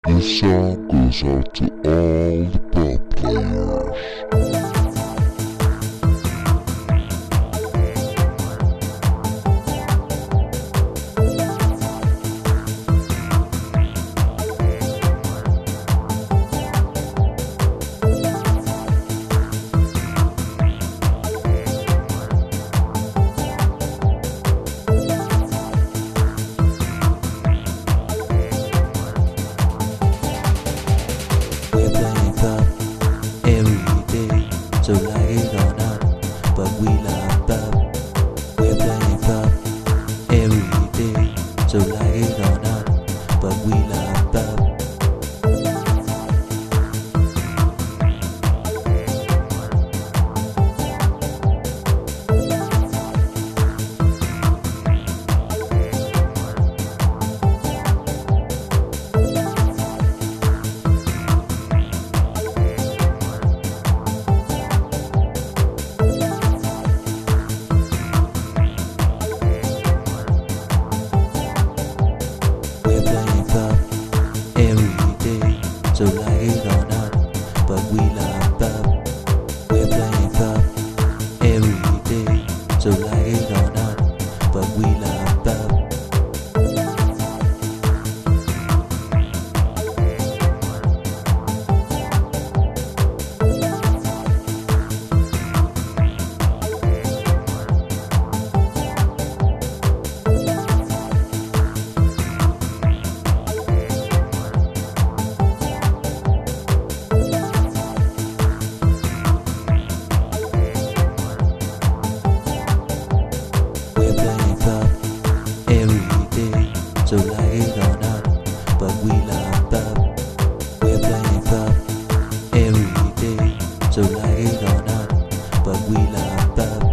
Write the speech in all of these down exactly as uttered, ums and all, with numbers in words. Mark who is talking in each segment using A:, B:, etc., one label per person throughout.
A: This song goes out to all the pro players.
B: So like it or not, but we love pub. We're playing pub every day. So like it or not, but we love pub. So like it or not, but we love pub. We're playing pub every day. So like it or not, but we love pub. So like it or not, but we love pub. We're playing pub every day. So like it or not, but we love pub.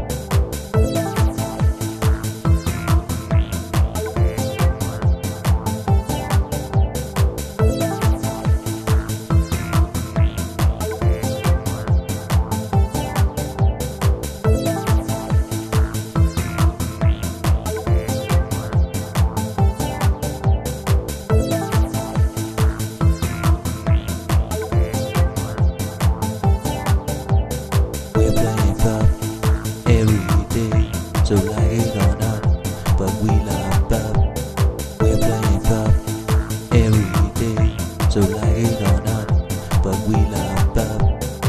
B: So like it or not, but we love pub. We're playing pub every day. So like it or not, but we love pub.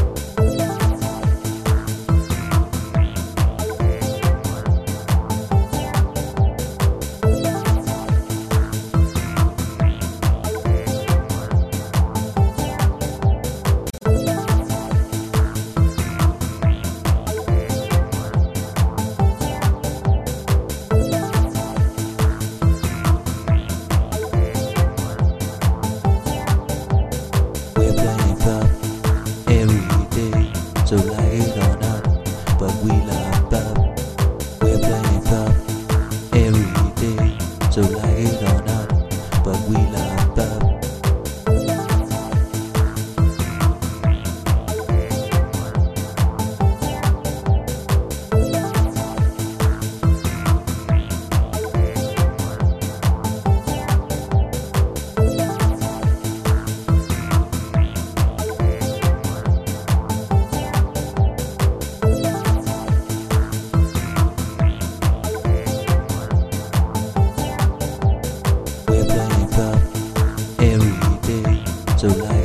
B: So like it or not, but we love pub. We're playing pub every day. So like it or not, but we love pub. So like